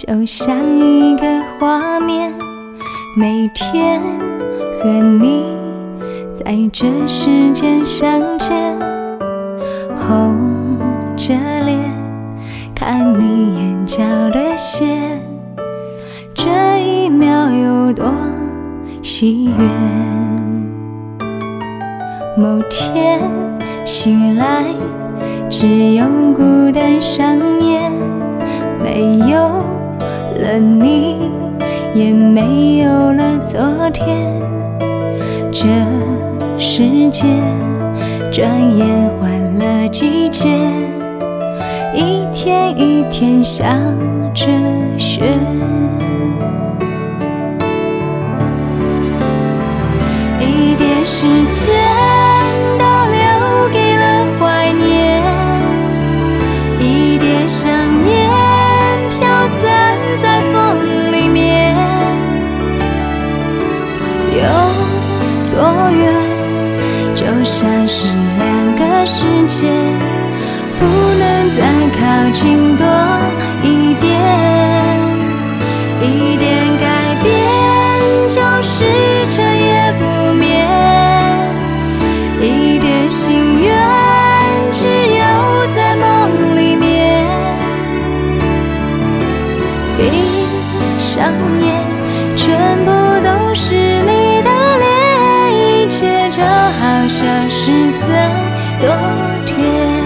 就像一个画面，每天和你在这世间相见，红着脸看你眼角的线，这一秒有多喜悦。某天醒来，只有孤单上演，没有了你，也没有了昨天。这世界转眼换了季节，一天一天下着雪。一点时间都留给了怀念，一点想念飘散在风里面。有多远，就像是两个世界，不能再靠近多一点。一点改变，就是彻夜不眠。一点心愿，只有在梦里面。闭上眼，全部都是你的脸，一切就好像是在昨天。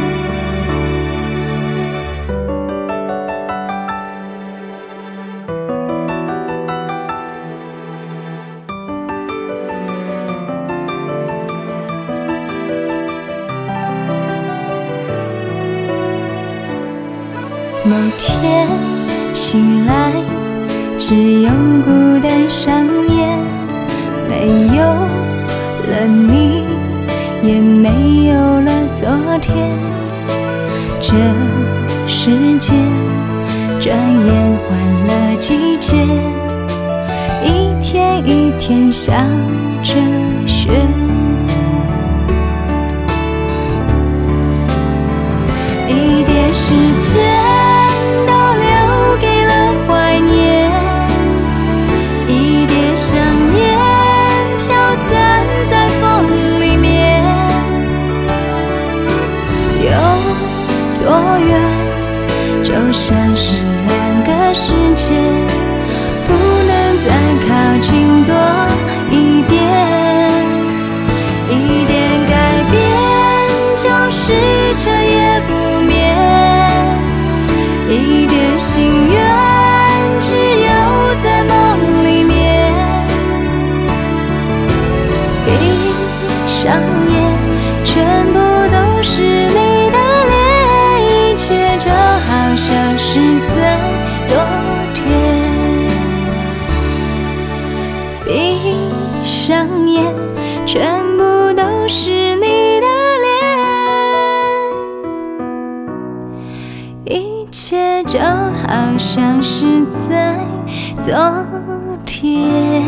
某天醒来，只有孤单上演，没有了你，也没有了昨天。这世界转眼换了季节，一天一天下着雪。一点时间就像是两个世界，不能再靠近多一点。一点改变，就是彻夜不眠。一点心愿，只有在梦里面。闭上眼，全部都是你的脸，一切就好像是在昨天。闭上眼，全部都是你的脸，一切就好像是在昨天。